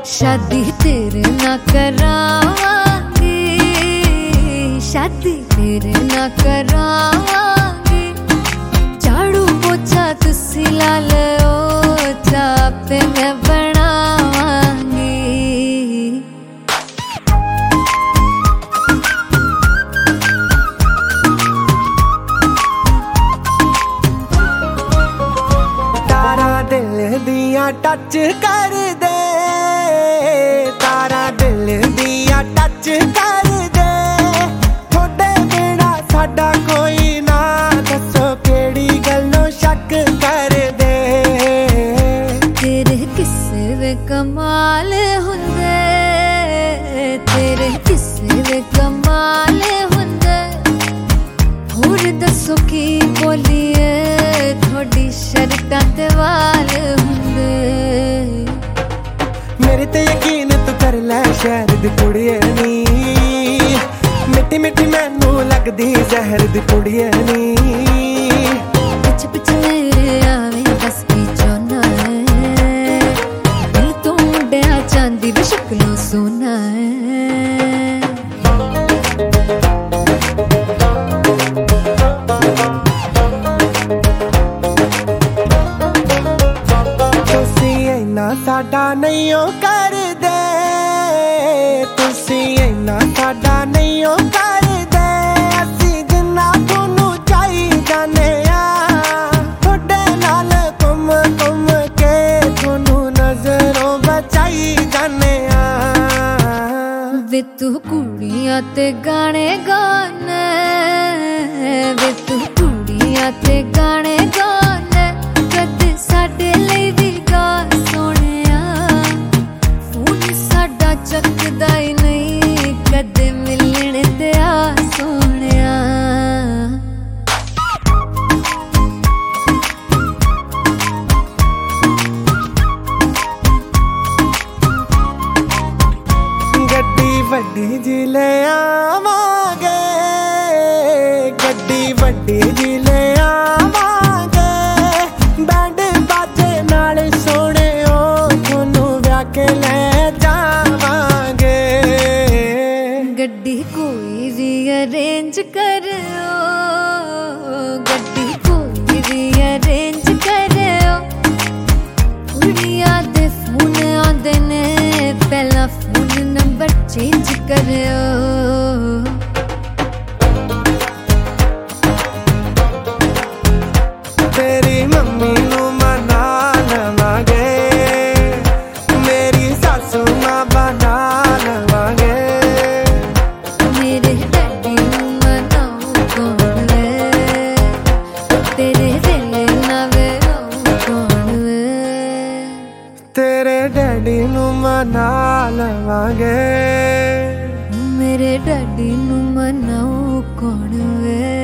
शादी तेरे ना करावांगी, शादी तेरे ना करावांगी। झाड़ू पोछा तुसी ला लो, चापे मैं बनावांगी। तारा दिल दिया टच कर दे, तारा दिल दिया टच कर दे। थोड़े बिना साडा कोई ना, दसो केड़ी गल्लों शक कर दे। तेरे किस्से वे कमाल हुंदे, तेरे किस्से वे कमाल हुंदे। होर दसो की बोलिए, थोड़ी शर्टां ते वाल हुंदे। मेरे ते यकीन तू कर लै, शहर दी कुड़िए नी। मिट्टी मिट्टी मैनू लगदी जहर दी कुड़िए नी। पिछ पिछ मेरे आवे बस की चाहना है, दिल तो मुंडिया चांदी वे शक्लों सोना है। साडा नहीं ओ कर दे, तुसी इन्ना साडा नहीं ओ कर दे। असी जिन्ना थोनू चाही जाने आ, थोड़े नाल घुम घुम के थोनू नजरों बचाई जाने आ। वे तू कुड़ियां ते गाने गाने, वे तू कुड़ियां ते गाने गाने। कद साडे लई भी गा सोहणिया, फोन साडा चकदा ही नहीं, कदे मिलण ते आ सोहणिया। गड्डी वड्डी जी ले आवांगे, गड्डी वड्डी जी ले आवांगे। बैंड बाजे नाल सोहणे ओ, थोनू व्याह के ले जावांगे। गड्डी कोई भी अरेंज करो, गड्डी कोई भी अरेंज करो। कुड़ियां दे फोन आंदे ने, पहला फोन नंबर चेंज करो। तेरी मम्मी नू मना लवांगे, मेरी सासू मां बना लवांगे। मेरे डैडी नू मनाऊं कौन वे, तेरे वेले ना वे रोऊं कौन वे। तेरे डैडी नू मना लवांगे, मेरे डैडी नू मनाऊं कौन वे।